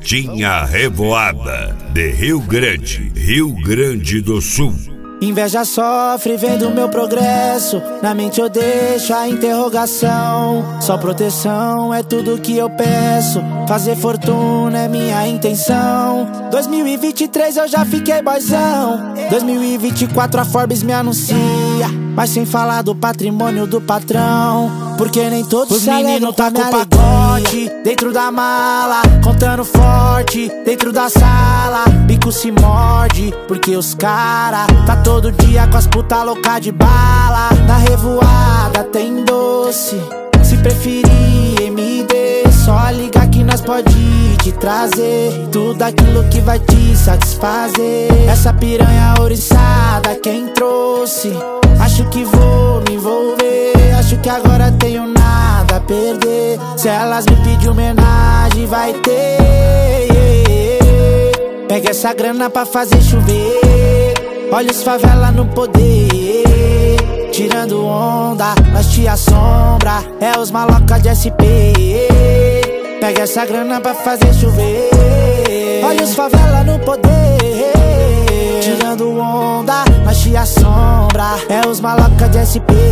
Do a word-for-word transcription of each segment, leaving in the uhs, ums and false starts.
Festinha Revoada de Rio Grande, Rio Grande do Sul. Inveja sofre vendo meu progresso, na mente eu deixo a interrogação. Só proteção é tudo que eu peço, fazer fortuna é minha intenção. dois mil e vinte e três eu já fiquei boyzão, dois mil e vinte e quatro a Forbes me anuncia, mas sem falar do patrimônio do patrão, porque nem todos os meninos tá com pacote dentro da mala, contando forte dentro da sala. Bico se morde, porque os cara tá todo dia com as puta louca de bala. Na revoada tem doce, se preferir M D, só liga que nós pode te trazer tudo aquilo que vai te satisfazer. Essa piranha ouriçada quem trouxe, acho que vou me envolver, acho que agora tenho nada a perder. Se elas me pedir homenagem vai ter. Pega essa grana pra fazer chover, olha os favela no poder, tirando onda, nós te assombra, é os maloca de S P. Pega essa grana pra fazer chover, olha os favela no poder, tirando onda, nós te assombra, é os maloca de S P.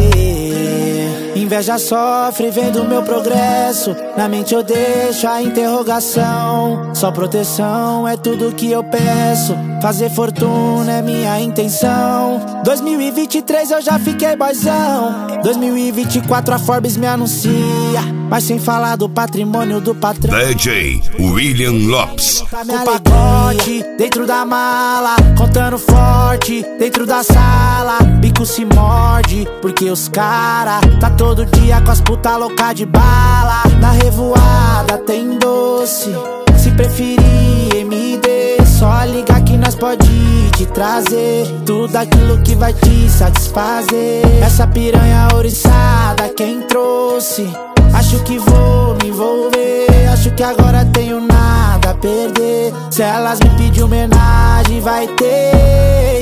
Inveja sofre vendo meu progresso, na mente eu deixo a interrogação. Só proteção é tudo que eu peço, fazer fortuna é minha intenção. dois mil e vinte e três eu já fiquei boyzão, dois mil e vinte e quatro a Forbes me anuncia, mas sem falar do patrimônio do patrão. D J William Lopes. Com pacote dentro da mala, contando forte dentro da sala. Bico se morde, porque os cara tá todo dia com as puta louca de bala. Na revoada tem doce, se preferir M D, só liga que nós pode te trazer tudo aquilo que vai te satisfazer. Essa piranha ouriçada quem trouxe, acho que vou me envolver, acho que agora tenho nada a perder. Se elas me pedir homenagem vai ter.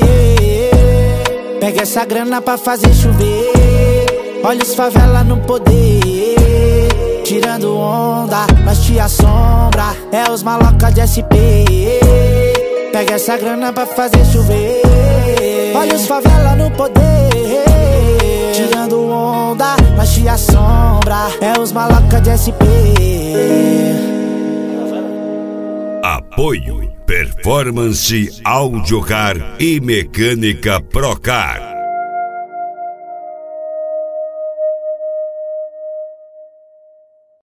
Pega essa grana pra fazer chover, olha os favela no poder, tirando onda, nós te assombra, é os maloca de S P. Pega essa grana pra fazer chover, olha os favela no poder, tirando onda, nós te assombra, é os maloca de S P. Apoio Performance Audiocar e Mecânica Procar.